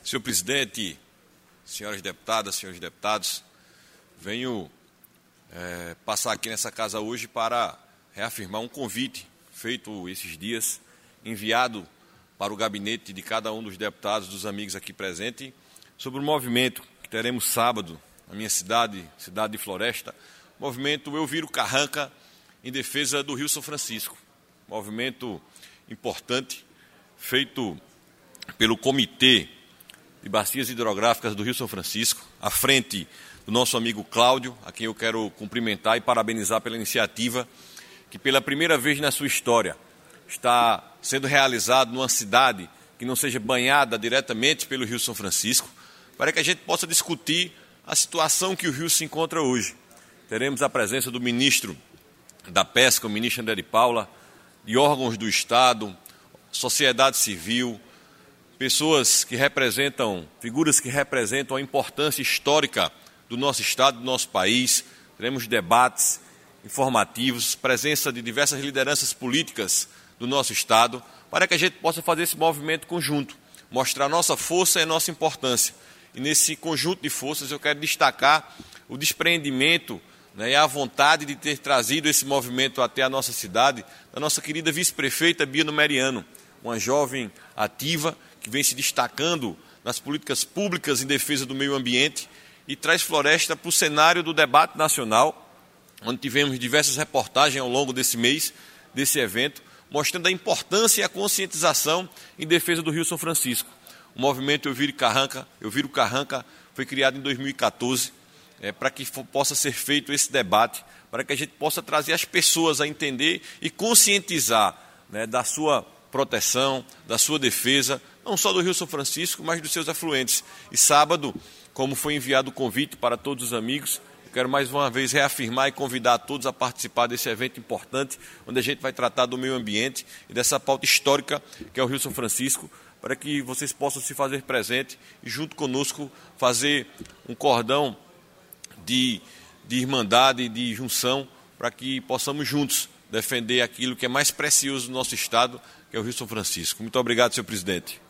Senhor presidente, senhoras deputadas, senhores deputados, venho passar aqui nessa casa hoje para reafirmar um convite feito esses dias, enviado para o gabinete de cada um dos deputados, dos amigos aqui presentes, sobre o movimento que teremos sábado na minha cidade de Floresta, movimento Eu Viro Carranca em defesa do Rio São Francisco. Movimento importante, feito pelo Comitê de Bacias Hidrográficas do Rio São Francisco, à frente do nosso amigo Cláudio, a quem eu quero cumprimentar e parabenizar pela iniciativa que pela primeira vez na sua história está sendo realizado numa cidade que não seja banhada diretamente pelo Rio São Francisco, para que a gente possa discutir a situação que o Rio se encontra hoje. Teremos a presença do ministro da Pesca, o ministro André de Paula, de órgãos do Estado, sociedade civil, pessoas que representam, figuras que representam a importância histórica do nosso Estado, do nosso país. Teremos debates informativos, presença de diversas lideranças políticas do nosso Estado, para que a gente possa fazer esse movimento conjunto, mostrar a nossa força e a nossa importância. E nesse conjunto de forças eu quero destacar o despreendimento, e a vontade de ter trazido esse movimento até a nossa cidade, da nossa querida vice-prefeita Bia Numeriano, uma jovem ativa que vem se destacando nas políticas públicas em defesa do meio ambiente e traz Floresta para o cenário do debate nacional, onde tivemos diversas reportagens ao longo desse mês, desse evento, mostrando a importância e a conscientização em defesa do Rio São Francisco. O movimento Eu Viro Carranca foi criado em 2014, para que possa ser feito esse debate, para que a gente possa trazer as pessoas a entender e conscientizar, da sua proteção, da sua defesa, não só do Rio São Francisco, mas dos seus afluentes. E sábado, como foi enviado o convite para todos os amigos, eu quero mais uma vez reafirmar e convidar a todos a participar desse evento importante, onde a gente vai tratar do meio ambiente e dessa pauta histórica que é o Rio São Francisco, para que vocês possam se fazer presente e junto conosco fazer um cordão de irmandade e de junção, para que possamos juntos defender aquilo que é mais precioso do nosso Estado, que é o Rio São Francisco. Muito obrigado, senhor presidente.